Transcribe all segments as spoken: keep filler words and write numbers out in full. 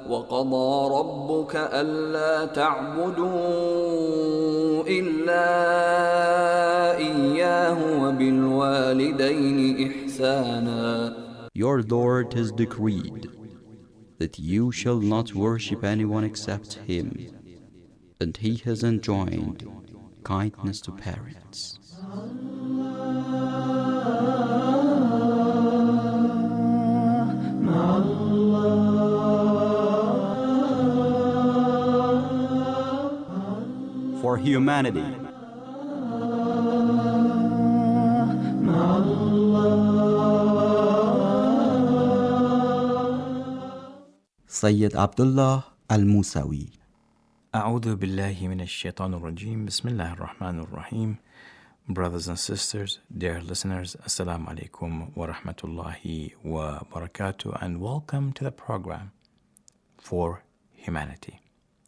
وقضى ربك ألا تعبدوا إلا إياه وبالوالدين إحسانا. Your Lord has decreed that you shall not worship anyone except Him, and He has enjoined kindness to parents. For humanity. Sayyid Abdullah Al-Musawi. أعوذ بالله من الشيطان الرجيم بسم الله الرحمن الرحيم. Brothers and sisters, dear listeners, Assalamu alaikum wa rahmatullahi wa barakatuh, and welcome to the program For Humanity.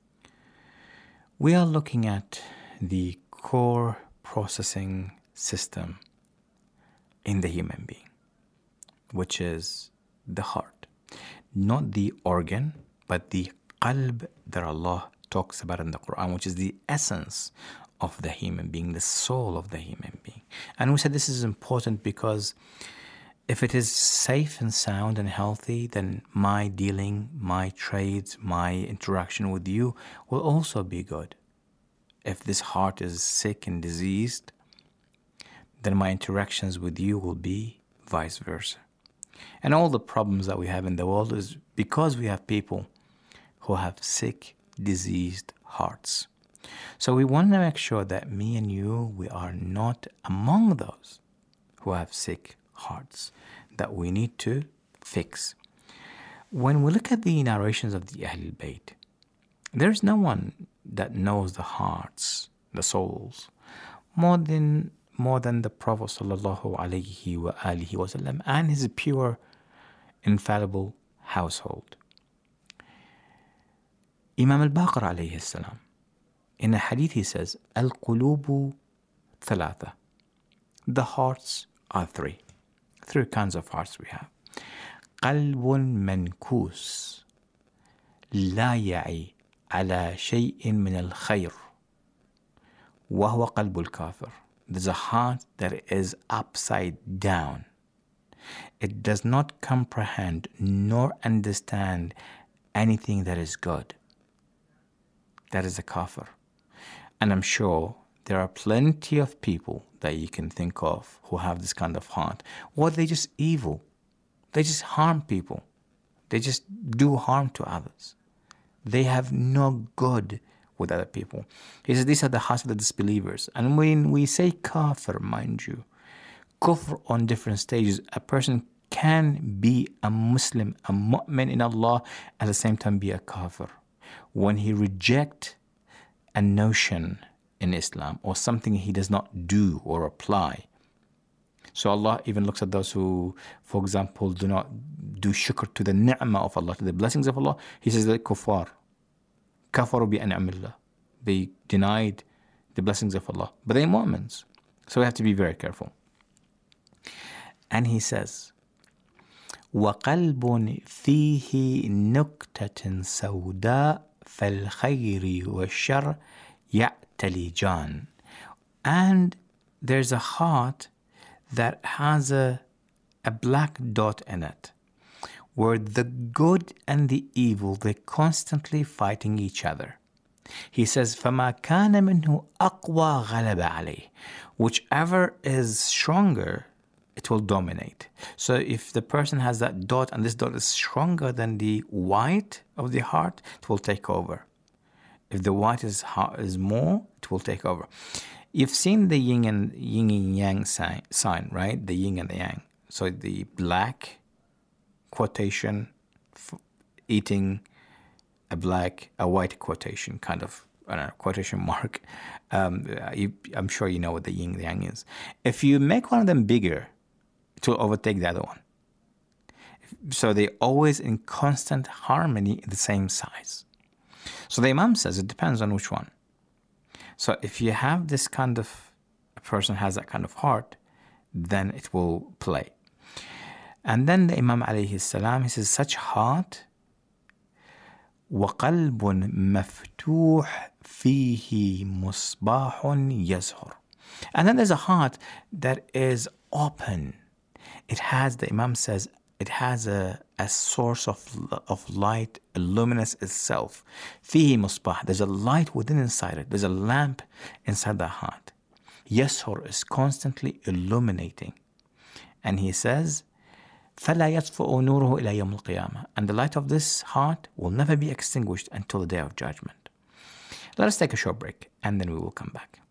We are looking at the core processing system in the human being, which is the heart. Not the organ, but the qalb that Allah talks about in the Quran, which is the essence of the human being, the soul of the human being. And we said this is important because if it is safe and sound and healthy, then my dealing, my trades, my interaction with you will also be good. If this heart is sick and diseased, then my interactions with you will be vice versa. And all the problems that we have in the world is because we have people who have sick, diseased hearts. So we want to make sure that me and you, we are not among those who have sick hearts that we need to fix. When we look at the narrations of the Ahlul Bayt, there's no one that knows the hearts, the souls, more than more than the Prophet sallallahu alaihi wa alihi wasallam and his pure, infallible household. Imam al-Baqir alayhi salam, in a hadith he says, Al-Qulubu Thalatha. The hearts are three. Three kinds of hearts we have. Qalbun mankus la ya'i ala shay'in min al-khayr wa huwa qalbul kafir. There's a heart that is upside down. It does not comprehend nor understand anything that is good. That is a kafir. And I'm sure there are plenty of people that you can think of who have this kind of heart. Or they're just evil. They just harm people. They just do harm to others. They have no good with other people. He says these are the hearts of the disbelievers. And when we say kafir, mind you, kufr on different stages, a person can be a Muslim, a mu'min in Allah, at the same time be a kafir. When he rejects a notion in Islam or something he does not do or apply. So Allah even looks at those who, for example, do not do shukr to the ni'mah of Allah, to the blessings of Allah. He says they're kuffar. Kafaru bi an'amillah. They denied the blessings of Allah. But they're mu'mins. So we have to be very careful. And he says, وَقَلْبٌ فِيهِ نُكْتَةٍ سَوْدَاء فَالْخَيْرِ وَالشَّرِّ يَعْتَلِجَانِ. And there's a heart that has a, a black dot in it, where the good and the evil, they're constantly fighting each other. He says, فَمَا كَانَ مِنْهُ أَقْوَى غَلَبَ عَلَيْهِ. Whichever is stronger, it will dominate. So if the person has that dot and this dot is stronger than the white of the heart, it will take over. If the white is is more, it will take over. You've seen the yin and yin and yang sign, sign, right? The yin and the yang. So the black quotation, f- eating a black, a white quotation, kind of, I don't know, quotation mark. Um, you, I'm sure you know what the yin and the yang is. If you make one of them bigger, it will overtake the other one. So they're always in constant harmony at the same size. So the Imam says it depends on which one. So if you have this kind of, a person has that kind of heart, then it will play. And then the Imam alayhi salam, he says, such heart وقلب مفتوح فيه مصباح يزهر. And then there's a heart that is open. It has, the Imam says, it has a, a source of, of light, a luminous itself. فيه مصباح. There's a light within inside it. There's a lamp inside the heart. يزهر is constantly illuminating. And he says, فَلَا يَطْفُئُ نُورُهُ إِلَى يَوْمِ الْقِيَامَةِ. And the light of this heart will never be extinguished until the day of judgment. Let us take a short break and then we will come back.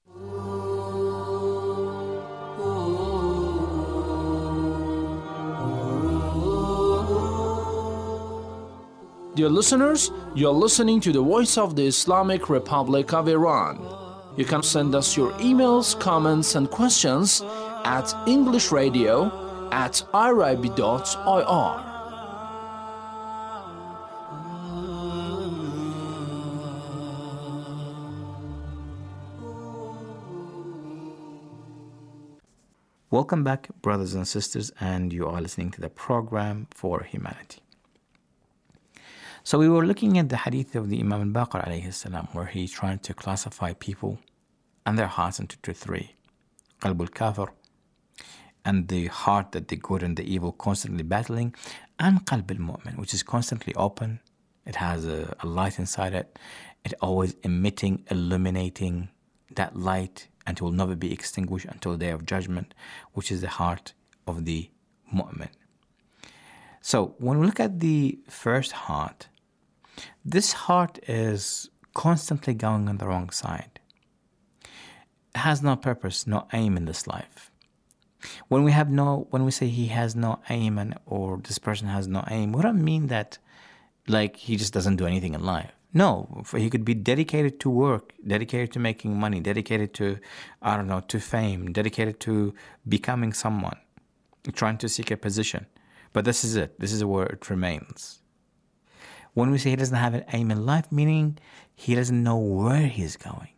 Dear listeners, you're listening to the Voice of the Islamic Republic of Iran. You can send us your emails, comments, and questions at englishradio at irib dot I R. Welcome back, brothers and sisters, and you are listening to the program For Humanity. So we were looking at the hadith of the Imam al-Baqir alayhi salam, where he tried to classify people and their hearts into three. Qalb al-Kafir, and the heart that the good and the evil constantly battling, and Qalb al-Mu'min, which is constantly open. It has a, a light inside it. It always emitting, illuminating that light, and it will never be extinguished until the day of judgment, which is the heart of the Mu'min. So when we look at the first heart, this heart is constantly going on the wrong side. It has no purpose, no aim in this life. When we have no, when we say he has no aim, and or this person has no aim, we don't mean that like he just doesn't do anything in life. No, he could be dedicated to work, dedicated to making money, dedicated to, I don't know, to fame, dedicated to becoming someone, trying to seek a position. But this is it. This is where it remains. When we say he doesn't have an aim in life, meaning he doesn't know where he's going.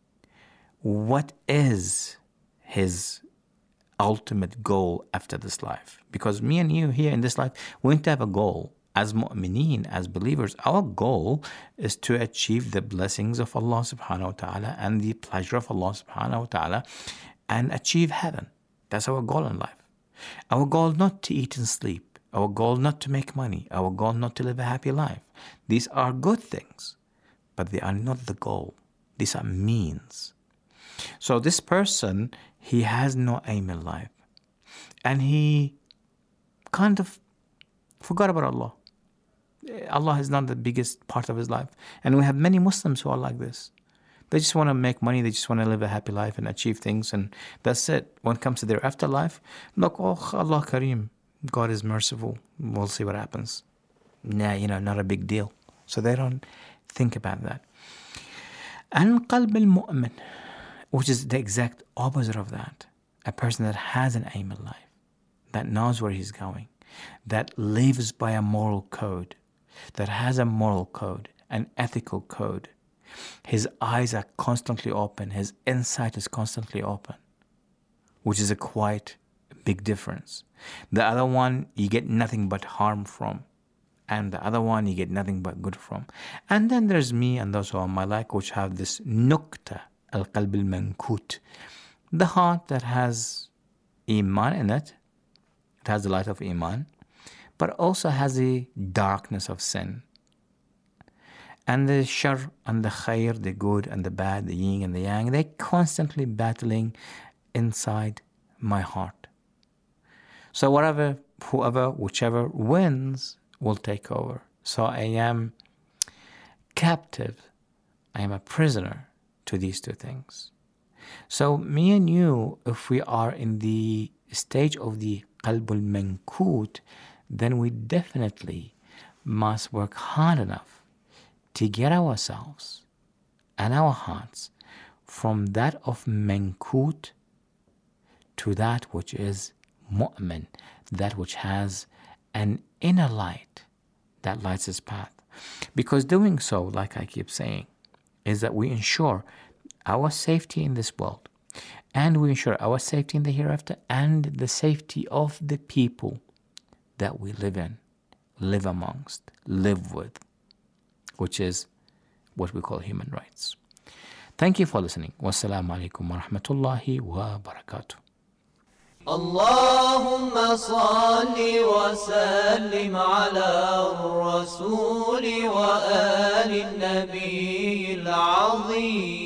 What is his ultimate goal after this life? Because me and you here in this life, we need to have a goal. As mu'mineen, as believers, our goal is to achieve the blessings of Allah subhanahu wa ta'ala and the pleasure of Allah subhanahu wa ta'ala and achieve heaven. That's our goal in life. Our goal not to eat and sleep. Our goal not to make money. Our goal not to live a happy life. These are good things, but they are not the goal. These are means. So this person, he has no aim in life. And he kind of forgot about Allah. Allah is not the biggest part of his life. And we have many Muslims who are like this. They just want to make money, they just want to live a happy life and achieve things, and that's it. When it comes to their afterlife, look, oh, Allah Kareem, God is merciful, we'll see what happens. Nah, you know, not a big deal. So they don't think about that. And qalb al-mu'min, which is the exact opposite of that. A person that has an aim in life, that knows where he's going, that lives by a moral code, that has a moral code, an ethical code. His eyes are constantly open, his insight is constantly open, which is a quite big difference. The other one, you get nothing but harm from, and the other one, you get nothing but good from. And then there's me and those who are my like, which have this nukta, al-qalb al-mankut, the heart that has iman in it. It has the light of iman, but also has the darkness of sin. And the shar and the khair, the good and the bad, the yin and the yang, they're constantly battling inside my heart. So whatever, whoever, whichever wins will take over. So I am captive, I am a prisoner to these two things. So me and you, if we are in the stage of the qalb al-mankut, then we definitely must work hard enough to get ourselves and our hearts from that of mankut to that which is mu'min, that which has an inner light that lights his path. Because doing so, like I keep saying, is that we ensure our safety in this world, and we ensure our safety in the hereafter, and the safety of the people that we live in, live amongst, live with. which is what we call human rights. Thank you for listening. Wassalamu alaikum wa rahmatullahi wa barakatuh. اللهم صل وسلم على الرسول وآل النبي العظيم.